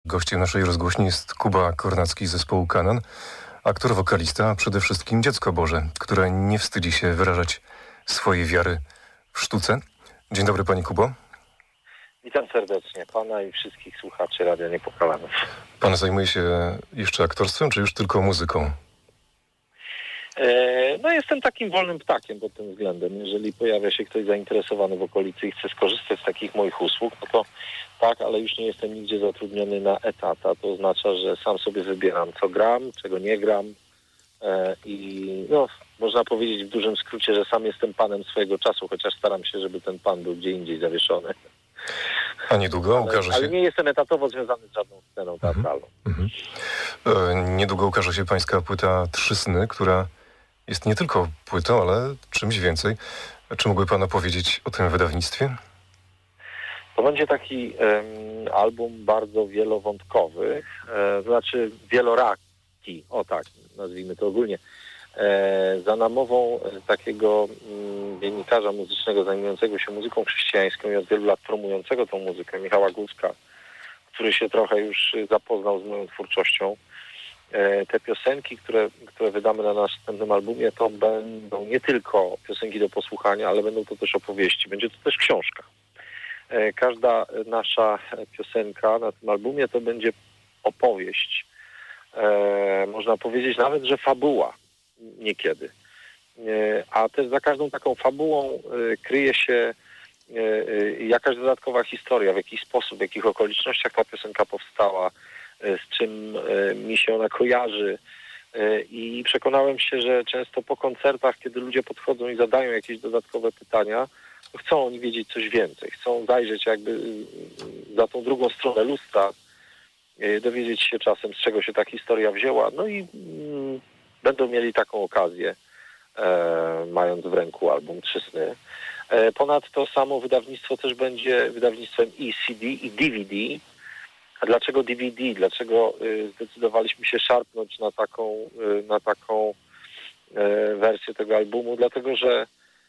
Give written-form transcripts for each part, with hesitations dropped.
Gościem naszej rozgłośni jest Kuba Kornacki z zespołu Kanon, aktor, wokalista, a przede wszystkim dziecko Boże, które nie wstydzi się wyrażać swojej wiary w sztuce. Dzień dobry, Panie Kubo. Witam serdecznie Pana i wszystkich słuchaczy Radia Niepokalanów. Pan zajmuje się jeszcze aktorstwem, czy już tylko muzyką? No jestem takim wolnym ptakiem pod tym względem. Jeżeli pojawia się ktoś zainteresowany w okolicy i chce skorzystać z takich moich usług, no to tak, ale już nie jestem nigdzie zatrudniony na etat, a to oznacza, że sam sobie wybieram, co gram, czego nie gram i no, można powiedzieć w dużym skrócie, że sam jestem panem swojego czasu, chociaż staram się, żeby ten pan był gdzie indziej zawieszony. A niedługo ukaże się... Ale nie jestem etatowo związany z żadną sceną teatralną. Niedługo ukaże się pańska płyta Trzy Sny, która jest nie tylko płytą, ale czymś więcej. Czy mógłby Pan opowiedzieć o tym wydawnictwie? To będzie taki album bardzo wielowątkowy, znaczy wieloraki, o tak, nazwijmy to ogólnie. Za namową takiego dziennikarza muzycznego zajmującego się muzyką chrześcijańską i od wielu lat promującego tą muzykę, Michała Górska, który się trochę już zapoznał z moją twórczością. Te piosenki, które wydamy na następnym albumie, to będą nie tylko piosenki do posłuchania, ale będą to też opowieści. Będzie to też książka. Każda nasza piosenka na tym albumie to będzie opowieść. Można powiedzieć nawet, że fabuła niekiedy. A też za każdą taką fabułą kryje się jakaś dodatkowa historia, w jaki sposób, w jakich okolicznościach ta piosenka powstała, z czym mi się ona kojarzy. I przekonałem się, że często po koncertach, kiedy ludzie podchodzą i zadają jakieś dodatkowe pytania, to chcą oni wiedzieć coś więcej. Chcą zajrzeć jakby za tą drugą stronę lustra, dowiedzieć się czasem, z czego się ta historia wzięła. No i będą mieli taką okazję, mając w ręku album Trzy Sny. Ponadto samo wydawnictwo też będzie wydawnictwem i CD, i DVD. A dlaczego DVD? Dlaczego zdecydowaliśmy się szarpnąć na taką wersję tego albumu? Dlatego, że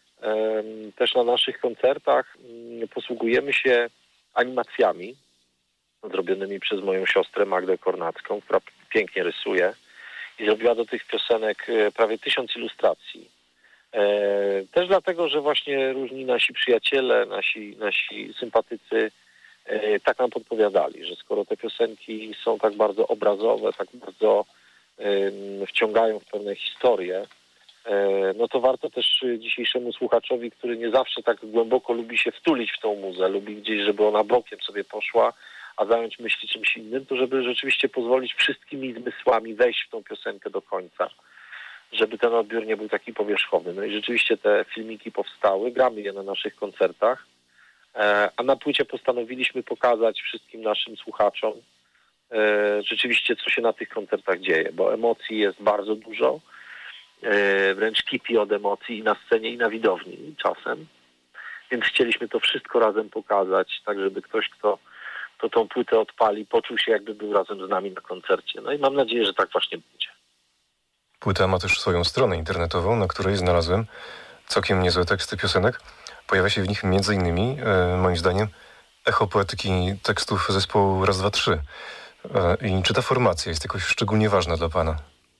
też na naszych koncertach posługujemy się animacjami zrobionymi przez moją siostrę Magdę Kornacką, która pięknie rysuje i zrobiła do tych piosenek prawie 1000 ilustracji. Też dlatego, że właśnie różni nasi przyjaciele, nasi sympatycy tak nam podpowiadali, że skoro te piosenki są tak bardzo obrazowe, tak bardzo wciągają w pewne historie, no to warto też dzisiejszemu słuchaczowi, który nie zawsze tak głęboko lubi się wtulić w tą muzę, lubi gdzieś, żeby ona bokiem sobie poszła, a zająć myśli czymś innym, to żeby rzeczywiście pozwolić wszystkimi zmysłami wejść w tą piosenkę do końca, żeby ten odbiór nie był taki powierzchowny. No i rzeczywiście te filmiki powstały, gramy je na naszych koncertach, a na płycie postanowiliśmy pokazać wszystkim naszym słuchaczom rzeczywiście, co się na tych koncertach dzieje, bo emocji jest bardzo dużo, wręcz kipi od emocji i na scenie, i na widowni czasem. Więc chcieliśmy to wszystko razem pokazać, tak żeby ktoś, kto tą płytę odpali, poczuł się, jakby był razem z nami na koncercie. No i mam nadzieję, że tak właśnie będzie. Płyta ma też swoją stronę internetową, na której znalazłem całkiem niezłe teksty piosenek. Pojawia się w nich m.in., moim zdaniem, echo poetyki tekstów zespołu Raz, Dwa, Trzy. I czy ta formacja jest jakoś szczególnie ważna dla Pana?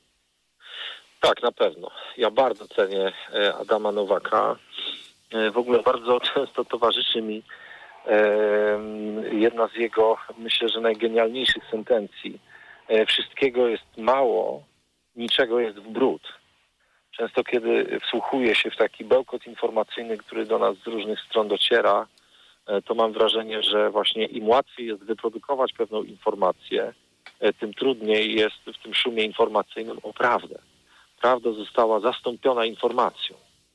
Tak, na pewno. Ja bardzo cenię Adama Nowaka. W ogóle bardzo często towarzyszy mi jedna z jego, myślę, że najgenialniejszych sentencji. Wszystkiego jest mało, niczego jest w bród. Często kiedy wsłuchuję się w taki bełkot informacyjny, który do nas z różnych stron dociera, to mam wrażenie, że właśnie im łatwiej jest wyprodukować pewną informację, tym trudniej jest w tym szumie informacyjnym o prawdę. Prawda została zastąpiona informacją.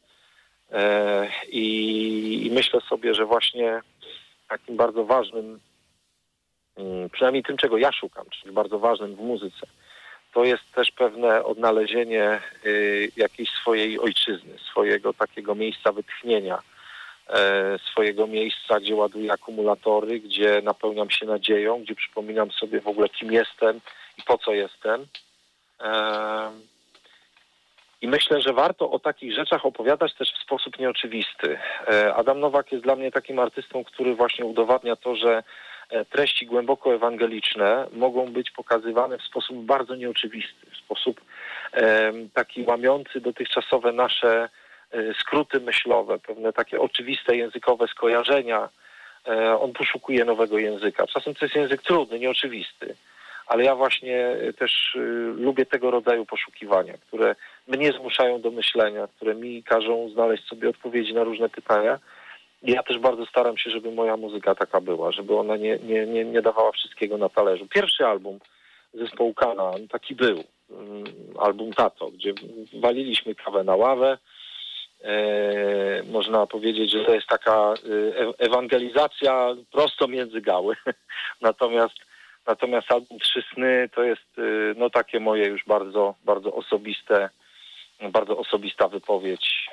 I myślę sobie, że właśnie takim bardzo ważnym, przynajmniej tym, czego ja szukam, czyli bardzo ważnym w muzyce, to jest też pewne odnalezienie jakiejś swojej ojczyzny, swojego takiego miejsca wytchnienia, swojego miejsca, gdzie ładuję akumulatory, gdzie napełniam się nadzieją, gdzie przypominam sobie w ogóle, kim jestem i po co jestem. I myślę, że warto o takich rzeczach opowiadać też w sposób nieoczywisty. Adam Nowak jest dla mnie takim artystą, który właśnie udowadnia to, że treści głęboko ewangeliczne mogą być pokazywane w sposób bardzo nieoczywisty, w sposób taki łamiący dotychczasowe nasze skróty myślowe, pewne takie oczywiste językowe skojarzenia. On poszukuje nowego języka. Czasem to jest język trudny, nieoczywisty, ale ja właśnie też lubię tego rodzaju poszukiwania, które mnie zmuszają do myślenia, które mi każą znaleźć sobie odpowiedzi na różne pytania. I ja też bardzo staram się, żeby moja muzyka taka była, żeby ona nie dawała wszystkiego na talerzu. Pierwszy album zespołu Kanaan taki był, album Tato, gdzie waliliśmy kawę na ławę. Można powiedzieć, że to jest taka ewangelizacja prosto między gały. Natomiast album Trzy Sny to jest no takie moje już bardzo osobista wypowiedź.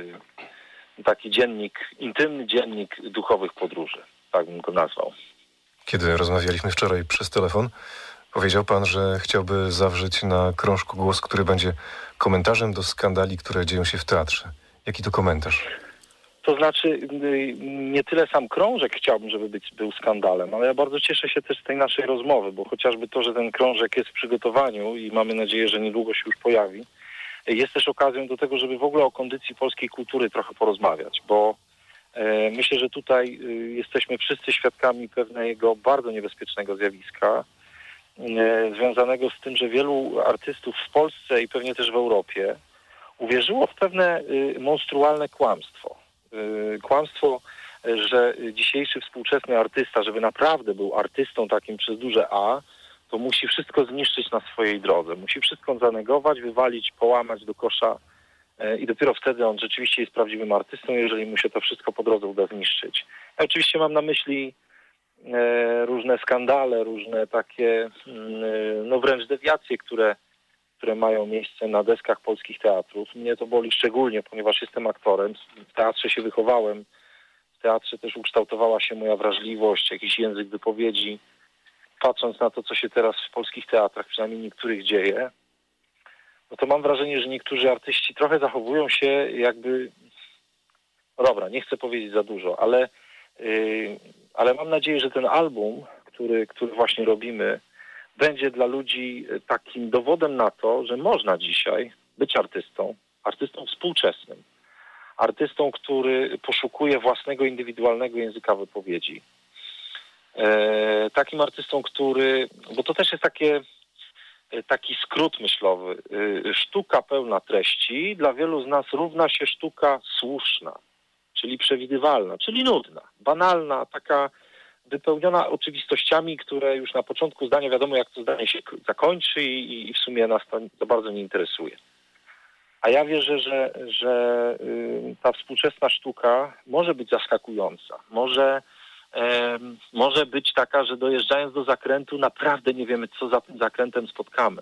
Taki intymny dziennik duchowych podróży, tak bym go nazwał. Kiedy rozmawialiśmy wczoraj przez telefon, powiedział pan, że chciałby zawrzeć na krążku głos, który będzie komentarzem do skandali, które dzieją się w teatrze. Jaki to komentarz? To znaczy, nie tyle sam krążek chciałbym, żeby był skandalem, ale ja bardzo cieszę się też z tej naszej rozmowy, bo chociażby to, że ten krążek jest w przygotowaniu i mamy nadzieję, że niedługo się już pojawi, jest też okazją do tego, żeby w ogóle o kondycji polskiej kultury trochę porozmawiać, bo myślę, że tutaj jesteśmy wszyscy świadkami pewnego bardzo niebezpiecznego zjawiska, związanego z tym, że wielu artystów w Polsce i pewnie też w Europie uwierzyło w pewne monstrualne kłamstwo. Kłamstwo, że dzisiejszy współczesny artysta, żeby naprawdę był artystą takim przez duże A, to musi wszystko zniszczyć na swojej drodze. Musi wszystko zanegować, wywalić, połamać do kosza i dopiero wtedy on rzeczywiście jest prawdziwym artystą, jeżeli mu się to wszystko po drodze uda zniszczyć. Ja oczywiście mam na myśli różne skandale, różne takie no wręcz dewiacje, które mają miejsce na deskach polskich teatrów. Mnie to boli szczególnie, ponieważ jestem aktorem. W teatrze się wychowałem. W teatrze też ukształtowała się moja wrażliwość, jakiś język wypowiedzi. Patrząc na to, co się teraz w polskich teatrach, przynajmniej niektórych dzieje, no to mam wrażenie, że niektórzy artyści trochę zachowują się jakby... Dobra, nie chcę powiedzieć za dużo, ale mam nadzieję, że ten album, który właśnie robimy, będzie dla ludzi takim dowodem na to, że można dzisiaj być artystą współczesnym, artystą, który poszukuje własnego indywidualnego języka wypowiedzi. Takim artystą, bo to też jest taki skrót myślowy. Sztuka pełna treści dla wielu z nas równa się sztuka słuszna, czyli przewidywalna, czyli nudna, banalna, taka wypełniona oczywistościami, które już na początku zdania wiadomo, jak to zdanie się zakończy i w sumie nas to za bardzo nie interesuje. A ja wierzę, że ta współczesna sztuka może być zaskakująca. Może być taka, że dojeżdżając do zakrętu naprawdę nie wiemy, co za tym zakrętem spotkamy.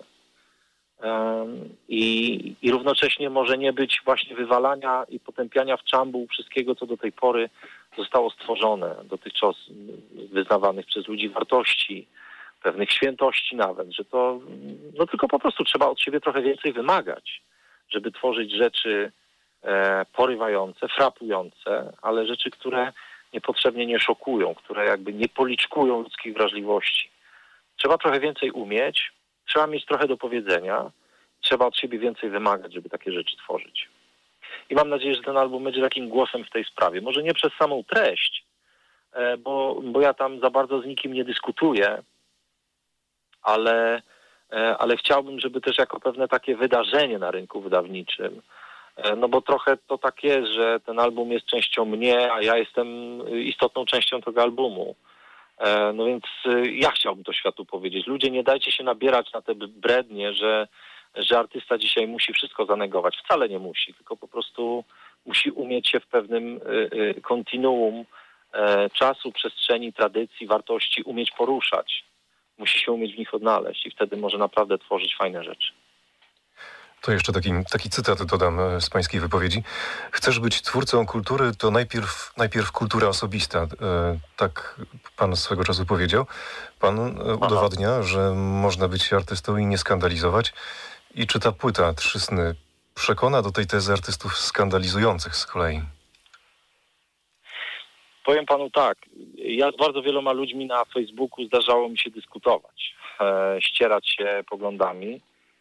I równocześnie może nie być właśnie wywalania i potępiania w czambuł wszystkiego, co do tej pory zostało stworzone, dotychczas wyznawanych przez ludzi wartości, pewnych świętości nawet, że to no tylko po prostu trzeba od siebie trochę więcej wymagać, żeby tworzyć rzeczy porywające, frapujące, ale rzeczy, które niepotrzebnie nie szokują, które jakby nie policzkują ludzkich wrażliwości. Trzeba trochę więcej umieć, trzeba mieć trochę do powiedzenia, trzeba od siebie więcej wymagać, żeby takie rzeczy tworzyć. I mam nadzieję, że ten album będzie takim głosem w tej sprawie. Może nie przez samą treść, bo ja tam za bardzo z nikim nie dyskutuję, ale chciałbym, żeby też jako pewne takie wydarzenie na rynku wydawniczym, no bo trochę to tak jest, że ten album jest częścią mnie, a ja jestem istotną częścią tego albumu. No więc ja chciałbym to światu powiedzieć. Ludzie, nie dajcie się nabierać na te brednie, że artysta dzisiaj musi wszystko zanegować. Wcale nie musi, tylko po prostu musi umieć się w pewnym kontinuum czasu, przestrzeni, tradycji, wartości umieć poruszać. Musi się umieć w nich odnaleźć i wtedy może naprawdę tworzyć fajne rzeczy. To jeszcze taki cytat dodam z pańskiej wypowiedzi. Chcesz być twórcą kultury, to najpierw kultura osobista. Tak pan swego czasu powiedział. Pan udowadnia, że można być artystą i nie skandalizować. I czy ta płyta Trzy Sny przekona do tej tezy artystów skandalizujących z kolei? Powiem panu tak, ja z bardzo wieloma ludźmi na Facebooku zdarzało mi się dyskutować, ścierać się poglądami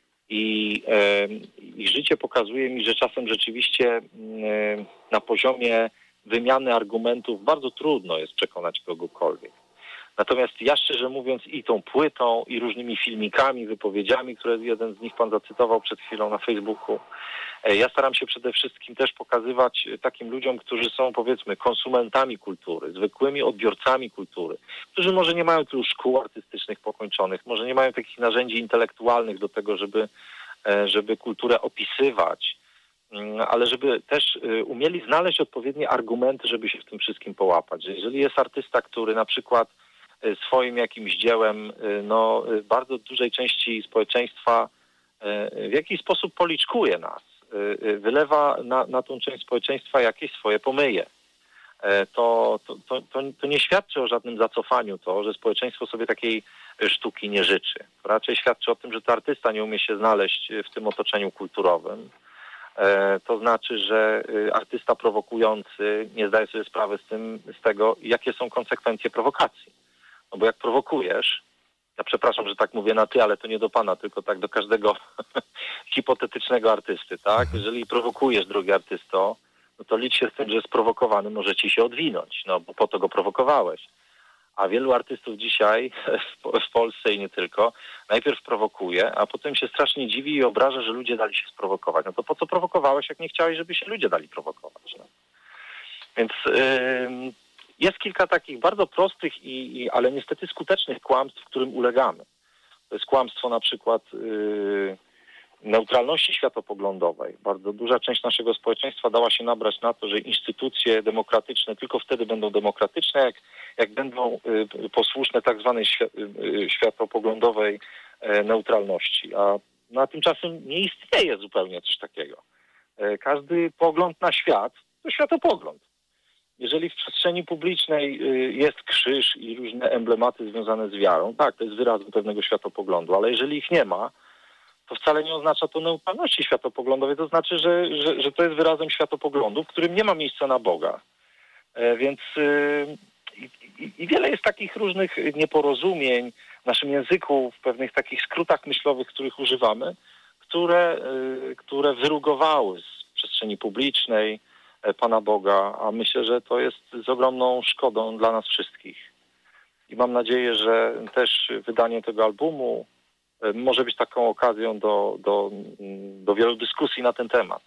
i życie pokazuje mi, że czasem rzeczywiście na poziomie wymiany argumentów bardzo trudno jest przekonać kogokolwiek. Natomiast ja szczerze mówiąc i tą płytą, i różnymi filmikami, wypowiedziami, które jeden z nich pan zacytował przed chwilą na Facebooku, ja staram się przede wszystkim też pokazywać takim ludziom, którzy są powiedzmy konsumentami kultury, zwykłymi odbiorcami kultury, którzy może nie mają tylu szkół artystycznych pokończonych, może nie mają takich narzędzi intelektualnych do tego, żeby kulturę opisywać, ale żeby też umieli znaleźć odpowiednie argumenty, żeby się w tym wszystkim połapać. Że jeżeli jest artysta, który na przykład swoim jakimś dziełem bardzo dużej części społeczeństwa w jakiś sposób policzkuje nas, wylewa na tą część społeczeństwa jakieś swoje pomyje. To nie świadczy o żadnym zacofaniu to, że społeczeństwo sobie takiej sztuki nie życzy. To raczej świadczy o tym, że to artysta nie umie się znaleźć w tym otoczeniu kulturowym. To znaczy, że artysta prowokujący nie zdaje sobie sprawy z tego, jakie są konsekwencje prowokacji. No bo jak prowokujesz, ja przepraszam, że tak mówię na ty, ale to nie do pana, tylko tak do każdego hipotetycznego artysty, tak? Jeżeli prowokujesz, drogi artysto, no to licz się z tym, że sprowokowany może ci się odwinąć, no bo po to go prowokowałeś. A wielu artystów dzisiaj w Polsce i nie tylko najpierw prowokuje, a potem się strasznie dziwi i obraża, że ludzie dali się sprowokować. No to po co prowokowałeś, jak nie chciałeś, żeby się ludzie dali prowokować? No. Więc jest kilka takich bardzo prostych, ale niestety skutecznych kłamstw, którym ulegamy. To jest kłamstwo na przykład neutralności światopoglądowej. Bardzo duża część naszego społeczeństwa dała się nabrać na to, że instytucje demokratyczne tylko wtedy będą demokratyczne, jak będą posłuszne tak zwanej światopoglądowej neutralności. A tymczasem nie istnieje zupełnie coś takiego. Każdy pogląd na świat to światopogląd. Jeżeli w przestrzeni publicznej jest krzyż i różne emblematy związane z wiarą, tak, to jest wyrazem pewnego światopoglądu, ale jeżeli ich nie ma, to wcale nie oznacza to neutralności światopoglądowej, to znaczy, że to jest wyrazem światopoglądu, w którym nie ma miejsca na Boga. Więc i wiele jest takich różnych nieporozumień w naszym języku, w pewnych takich skrótach myślowych, których używamy, które wyrugowały z przestrzeni publicznej Pana Boga, a myślę, że to jest z ogromną szkodą dla nas wszystkich. I mam nadzieję, że też wydanie tego albumu może być taką okazją do wielu dyskusji na ten temat.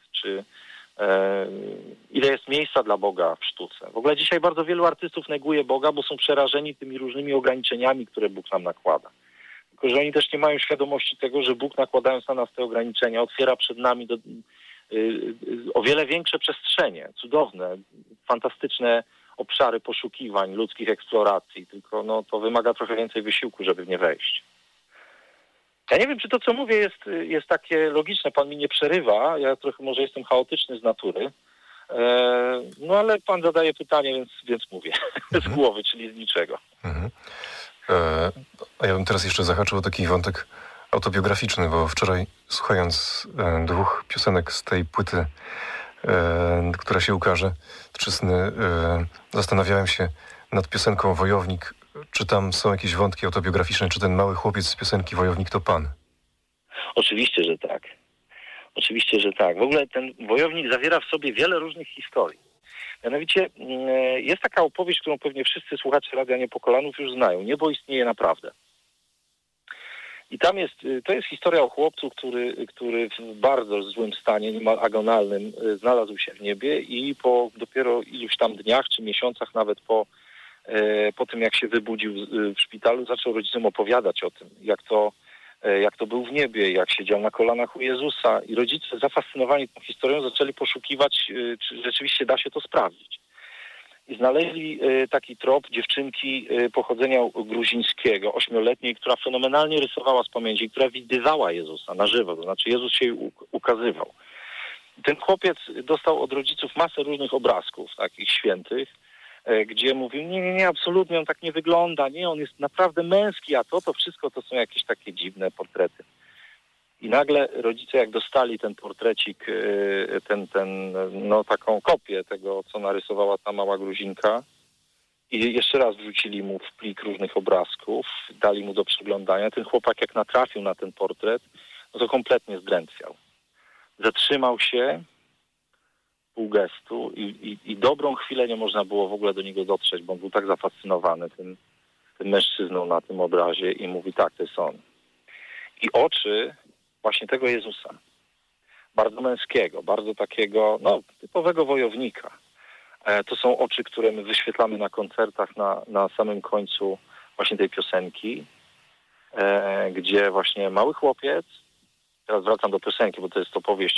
Ile jest miejsca dla Boga w sztuce. W ogóle dzisiaj bardzo wielu artystów neguje Boga, bo są przerażeni tymi różnymi ograniczeniami, które Bóg nam nakłada. Tylko że oni też nie mają świadomości tego, że Bóg, nakładając na nas te ograniczenia, otwiera przed nami o wiele większe przestrzenie, cudowne, fantastyczne obszary poszukiwań, ludzkich eksploracji, tylko to wymaga trochę więcej wysiłku, żeby w nie wejść. Ja nie wiem, czy to, co mówię, jest takie logiczne. Pan mi nie przerywa. Ja trochę może jestem chaotyczny z natury. Ale pan zadaje pytanie, więc mówię. Z głowy, czyli z niczego. A ja bym teraz jeszcze zahaczył o taki wątek autobiograficzny, bo wczoraj słuchając dwóch piosenek z tej płyty, która się ukaże, Trzysny, zastanawiałem się nad piosenką Wojownik. Czy tam są jakieś wątki autobiograficzne? Czy ten mały chłopiec z piosenki Wojownik to pan? Oczywiście, że tak. Oczywiście, że tak. W ogóle ten Wojownik zawiera w sobie wiele różnych historii. Mianowicie jest taka opowieść, którą pewnie wszyscy słuchacze Radia Niepokolanów już znają. Niebo istnieje naprawdę. I to jest historia o chłopcu, który w bardzo złym stanie, niemal agonalnym, znalazł się w niebie i po dopiero iluś tam dniach czy miesiącach nawet po tym, jak się wybudził w szpitalu, zaczął rodzicom opowiadać o tym, jak to był w niebie, jak siedział na kolanach u Jezusa. I rodzice, zafascynowani tą historią, zaczęli poszukiwać, czy rzeczywiście da się to sprawdzić. I znaleźli taki trop dziewczynki pochodzenia gruzińskiego, 8-letniej, która fenomenalnie rysowała z pamięci, która widywała Jezusa na żywo, to znaczy Jezus się jej ukazywał. Ten chłopiec dostał od rodziców masę różnych obrazków, takich świętych, gdzie mówił, nie, absolutnie, on tak nie wygląda, nie, on jest naprawdę męski, a to wszystko to są jakieś takie dziwne portrety. I nagle rodzice, jak dostali ten portrecik, taką kopię tego, co narysowała ta mała Gruzinka, I jeszcze raz wrzucili mu w plik różnych obrazków, dali mu do przeglądania. Ten chłopak jak natrafił na ten portret, no to kompletnie zdrętwiał. Zatrzymał się, pół gestu i dobrą chwilę nie można było w ogóle do niego dotrzeć, bo on był tak zafascynowany tym mężczyzną na tym obrazie i mówi tak, to jest on. I oczy właśnie tego Jezusa, bardzo męskiego, bardzo takiego, typowego wojownika. To są oczy, które my wyświetlamy na koncertach na samym końcu właśnie tej piosenki, gdzie właśnie mały chłopiec, teraz wracam do piosenki, bo to jest opowieść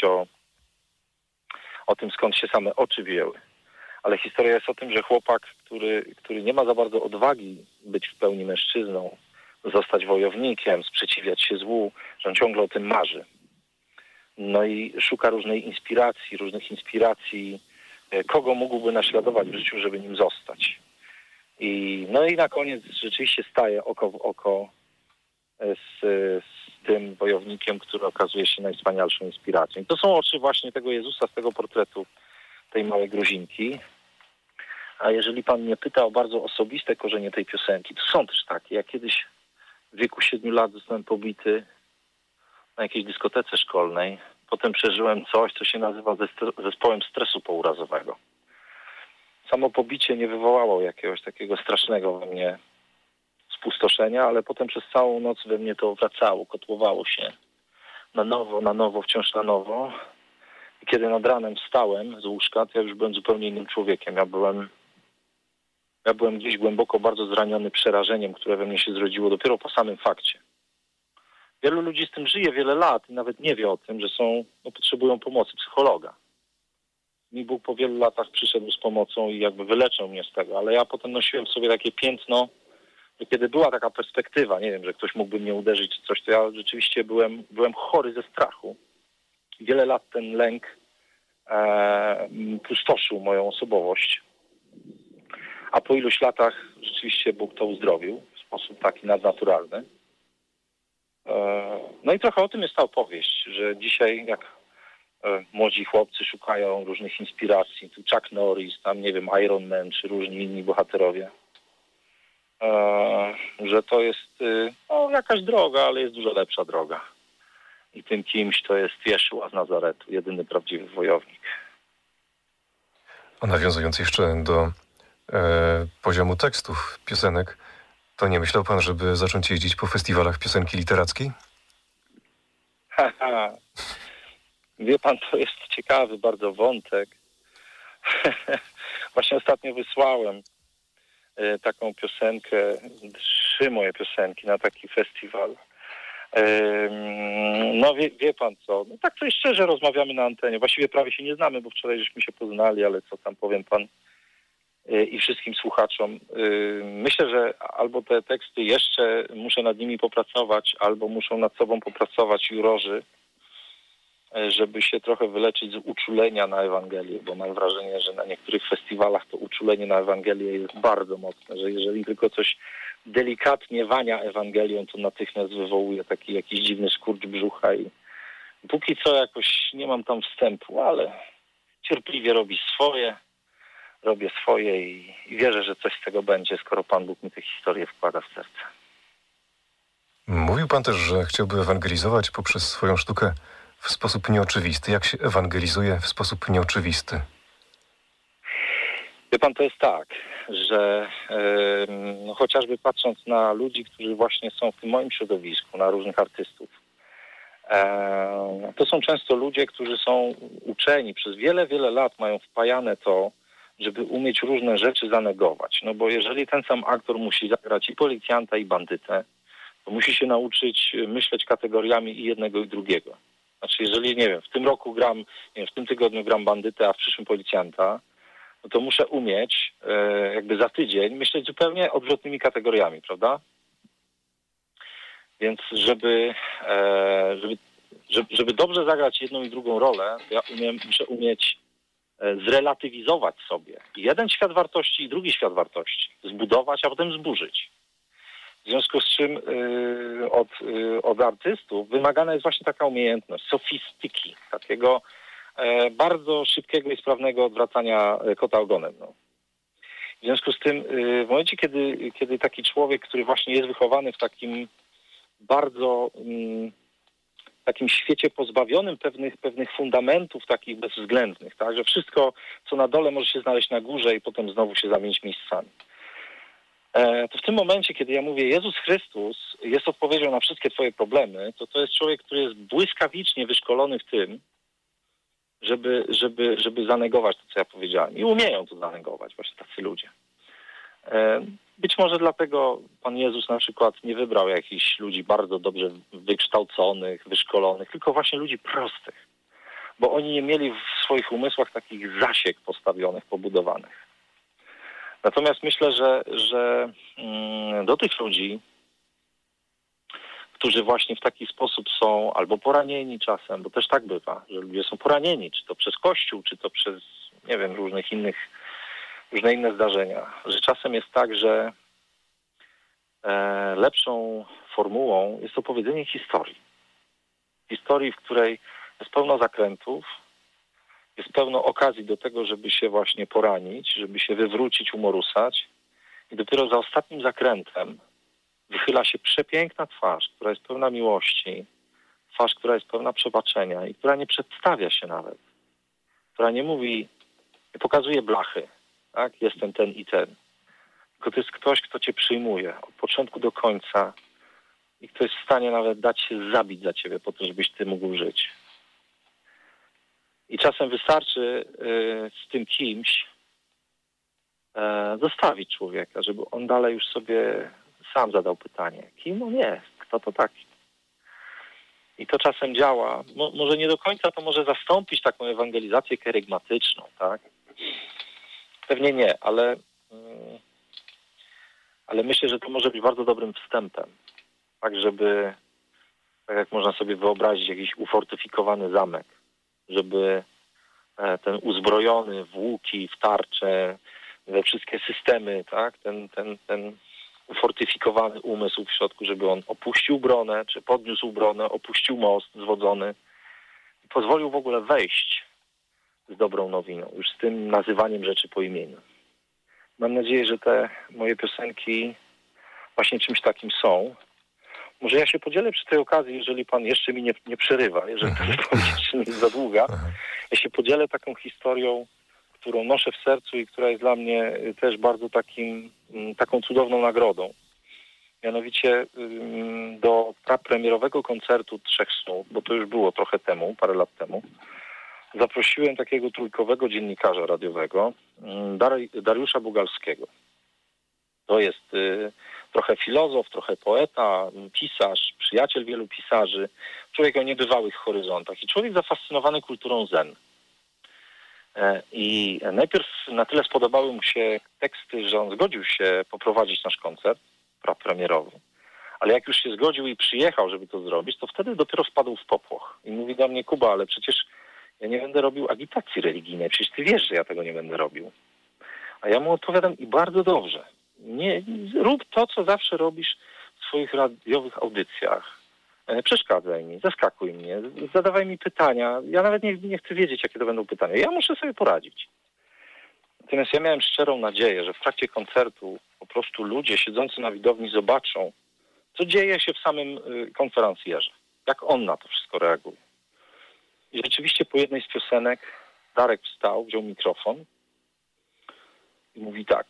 o tym, skąd się same oczy wzięły. Ale historia jest o tym, że chłopak, który nie ma za bardzo odwagi być w pełni mężczyzną, zostać wojownikiem, sprzeciwiać się złu, że on ciągle o tym marzy. No i szuka różnych inspiracji, kogo mógłby naśladować w życiu, żeby nim zostać. I na koniec rzeczywiście staje oko w oko z tym wojownikiem, który okazuje się najwspanialszą inspiracją. I to są oczy właśnie tego Jezusa z tego portretu tej małej Gruzinki. A jeżeli pan mnie pyta o bardzo osobiste korzenie tej piosenki, to są też takie. Ja kiedyś w wieku 7 lat zostałem pobity na jakiejś dyskotece szkolnej. Potem przeżyłem coś, co się nazywa zespołem stresu pourazowego. Samo pobicie nie wywołało jakiegoś takiego strasznego we mnie spustoszenia, ale potem przez całą noc we mnie to wracało, kotłowało się na nowo, wciąż na nowo. I kiedy nad ranem wstałem z łóżka, to ja już byłem zupełnie innym człowiekiem. Ja byłem gdzieś głęboko bardzo zraniony przerażeniem, które we mnie się zrodziło dopiero po samym fakcie. Wielu ludzi z tym żyje wiele lat i nawet nie wie o tym, że potrzebują pomocy psychologa. Mi Bóg po wielu latach przyszedł z pomocą i jakby wyleczył mnie z tego, ale ja potem nosiłem w sobie takie piętno, że kiedy była taka perspektywa, nie wiem, że ktoś mógłby mnie uderzyć czy coś, to ja rzeczywiście byłem chory ze strachu. Wiele lat ten lęk pustoszył moją osobowość, a po iluś latach rzeczywiście Bóg to uzdrowił w sposób taki nadnaturalny. No i trochę o tym jest ta opowieść, że dzisiaj jak młodzi chłopcy szukają różnych inspiracji, tu Chuck Norris, tam nie wiem, Iron Man czy różni inni bohaterowie, że to jest jakaś droga, ale jest dużo lepsza droga. I tym kimś to jest Jeszua z Nazaretu, jedyny prawdziwy wojownik. A nawiązując jeszcze do poziomu tekstów piosenek, to nie myślał pan, żeby zacząć jeździć po festiwalach piosenki literackiej? Wie pan, to jest ciekawy bardzo wątek. Właśnie ostatnio wysłałem taką piosenkę, 3 moje piosenki na taki festiwal. Wie pan co, tak to szczerze rozmawiamy na antenie. Właściwie prawie się nie znamy, bo wczoraj żeśmy się poznali, ale co tam powiem pan i wszystkim słuchaczom. Myślę, że albo te teksty jeszcze muszę nad nimi popracować, albo muszą nad sobą popracować jurorzy, żeby się trochę wyleczyć z uczulenia na Ewangelię, bo mam wrażenie, że na niektórych festiwalach to uczulenie na Ewangelię jest bardzo mocne, że jeżeli tylko coś delikatnie wania Ewangelią, to natychmiast wywołuje taki jakiś dziwny skurcz brzucha i póki co jakoś nie mam tam wstępu, ale cierpliwie robię swoje i wierzę, że coś z tego będzie, skoro Pan Bóg mi tę historię wkłada w serce. Mówił pan też, że chciałby ewangelizować poprzez swoją sztukę w sposób nieoczywisty. Jak się ewangelizuje w sposób nieoczywisty? Wie pan, to jest tak, że chociażby patrząc na ludzi, którzy właśnie są w tym moim środowisku, na różnych artystów, to są często ludzie, którzy są uczeni, przez wiele, wiele lat mają wpajane to, żeby umieć różne rzeczy zanegować. No bo jeżeli ten sam aktor musi zagrać i policjanta, i bandytę, to musi się nauczyć myśleć kategoriami i jednego, i drugiego. Znaczy, jeżeli, nie wiem, w tym roku w tym tygodniu gram bandytę, a w przyszłym policjanta, no to muszę umieć jakby za tydzień myśleć zupełnie odwrotnymi kategoriami, prawda? Więc żeby dobrze zagrać jedną i drugą rolę, ja muszę umieć zrelatywizować sobie jeden świat wartości i drugi świat wartości. Zbudować, a potem zburzyć. W związku z czym od artystów wymagana jest właśnie taka umiejętność, sofistyki, takiego bardzo szybkiego i sprawnego odwracania kota ogonem. No. W związku z tym w momencie, kiedy taki człowiek, który właśnie jest wychowany w takim bardzo takim świecie pozbawionym pewnych fundamentów takich bezwzględnych, tak, że wszystko, co na dole może się znaleźć na górze i potem znowu się zamienić miejscami. To w tym momencie, kiedy ja mówię, Jezus Chrystus jest odpowiedzią na wszystkie twoje problemy, to jest człowiek, który jest błyskawicznie wyszkolony w tym, żeby zanegować to, co ja powiedziałem. I umieją to zanegować właśnie tacy ludzie. Być może dlatego Pan Jezus na przykład nie wybrał jakichś ludzi bardzo dobrze wykształconych, wyszkolonych, tylko właśnie ludzi prostych. Bo oni nie mieli w swoich umysłach takich zasiek postawionych, pobudowanych. Natomiast myślę, że do tych ludzi, którzy właśnie w taki sposób są albo poranieni czasem, bo też tak bywa, że ludzie są poranieni, czy to przez Kościół, czy to przez, nie wiem, różne inne zdarzenia, że czasem jest tak, że lepszą formułą jest opowiedzenie historii. Historii, w której jest pełno zakrętów, jest pełno okazji do tego, żeby się właśnie poranić, żeby się wywrócić, umorusać i dopiero za ostatnim zakrętem wychyla się przepiękna twarz, która jest pełna miłości, twarz, która jest pełna przebaczenia i która nie przedstawia się nawet, która nie mówi, nie pokazuje blachy, tak, jestem ten i ten, tylko to jest ktoś, kto cię przyjmuje od początku do końca i kto jest w stanie nawet dać się zabić za ciebie po to, żebyś ty mógł żyć. I czasem wystarczy z tym kimś zostawić człowieka, żeby on dalej już sobie sam zadał pytanie, kim on jest, kto to taki. I to czasem działa. Może nie do końca to może zastąpić taką ewangelizację kerygmatyczną, tak? Pewnie nie, ale myślę, że to może być bardzo dobrym wstępem. Tak, żeby, tak jak można sobie wyobrazić, jakiś ufortyfikowany zamek, żeby ten uzbrojony w łuki, w tarcze, we wszystkie systemy, tak, ten ufortyfikowany umysł w środku, żeby on opuścił bronę, czy podniósł bronę, opuścił most zwodzony i pozwolił w ogóle wejść z dobrą nowiną, już z tym nazywaniem rzeczy po imieniu. Mam nadzieję, że te moje piosenki właśnie czymś takim są. Może ja się podzielę przy tej okazji, jeżeli Pan jeszcze mi nie przerywa, jeżeli ta wypowiedź jeszcze nie jest za długa. Ja się podzielę taką historią, którą noszę w sercu i która jest dla mnie też bardzo taką cudowną nagrodą. Mianowicie do premierowego koncertu Trzech Snów, bo to już było trochę temu, parę lat temu, zaprosiłem takiego trójkowego dziennikarza radiowego, Dariusza Bugalskiego. To jest trochę filozof, trochę poeta, pisarz, przyjaciel wielu pisarzy, człowiek o niebywałych horyzontach i człowiek zafascynowany kulturą zen. I najpierw na tyle spodobały mu się teksty, że on zgodził się poprowadzić nasz koncert premierowy. Ale jak już się zgodził i przyjechał, żeby to zrobić, to wtedy dopiero wpadł w popłoch. I mówi do mnie, Kuba, ale przecież ja nie będę robił agitacji religijnej. Przecież ty wiesz, że ja tego nie będę robił. A ja mu odpowiadam i bardzo dobrze. Nie, rób to, co zawsze robisz w swoich radiowych audycjach. Przeszkadzaj mi, zaskakuj mnie, zadawaj mi pytania. Ja nawet nie chcę wiedzieć, jakie to będą pytania. Ja muszę sobie poradzić. Natomiast ja miałem szczerą nadzieję, że w trakcie koncertu po prostu ludzie siedzący na widowni zobaczą, co dzieje się w samym konferencjerze. Jak on na to wszystko reaguje. I rzeczywiście po jednej z piosenek Darek wstał, wziął mikrofon i mówi tak.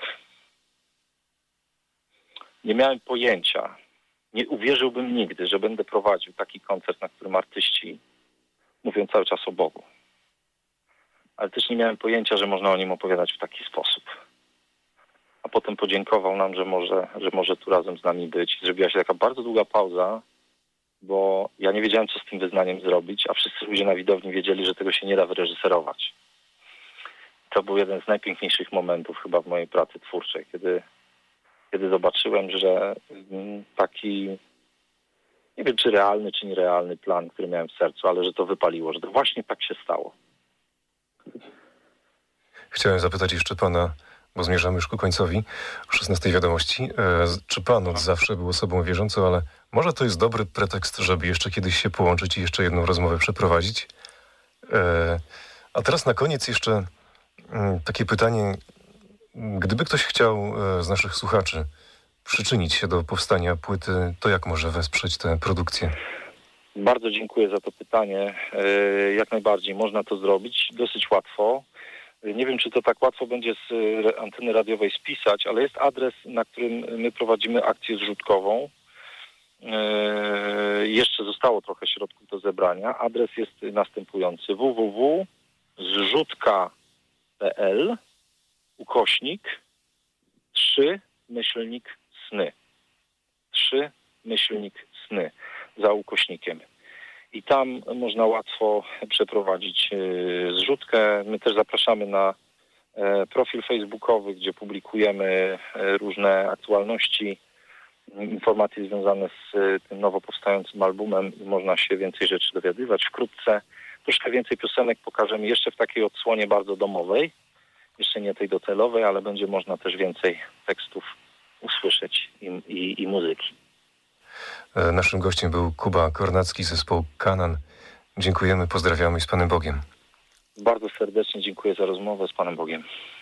Nie miałem pojęcia, nie uwierzyłbym nigdy, że będę prowadził taki koncert, na którym artyści mówią cały czas o Bogu. Ale też nie miałem pojęcia, że można o nim opowiadać w taki sposób. A potem podziękował nam, że może tu razem z nami być. Zrobiła się taka bardzo długa pauza, bo ja nie wiedziałem, co z tym wyznaniem zrobić, a wszyscy ludzie na widowni wiedzieli, że tego się nie da wyreżyserować. To był jeden z najpiękniejszych momentów chyba w mojej pracy twórczej, kiedy zobaczyłem, że taki, nie wiem czy realny, czy nierealny plan, który miałem w sercu, ale że to wypaliło, że to właśnie tak się stało. Chciałem zapytać jeszcze pana, bo zmierzamy już ku końcowi, o 16 wiadomości. Czy pan od zawsze był osobą wierzącą, ale może to jest dobry pretekst, żeby jeszcze kiedyś się połączyć i jeszcze jedną rozmowę przeprowadzić? A teraz na koniec jeszcze takie pytanie Gdyby ktoś chciał z naszych słuchaczy przyczynić się do powstania płyty, to jak może wesprzeć tę produkcję? Bardzo dziękuję za to pytanie. Jak najbardziej można to zrobić. Dosyć łatwo. Nie wiem, czy to tak łatwo będzie z anteny radiowej spisać, ale jest adres, na którym my prowadzimy akcję zrzutkową. Jeszcze zostało trochę środków do zebrania. Adres jest następujący: www.zrzutka.pl /3-sny. 3-sny za ukośnikiem. I tam można łatwo przeprowadzić zrzutkę. My też zapraszamy na profil facebookowy, gdzie publikujemy różne aktualności, informacje związane z tym nowo powstającym albumem i można się więcej rzeczy dowiadywać. Wkrótce troszkę więcej piosenek pokażemy jeszcze w takiej odsłonie bardzo domowej, jeszcze nie tej docelowej, ale będzie można też więcej tekstów usłyszeć i muzyki. Naszym gościem był Kuba Kornacki z zespołu Kanan. Dziękujemy, pozdrawiamy i z Panem Bogiem. Bardzo serdecznie dziękuję za rozmowę. Z Panem Bogiem.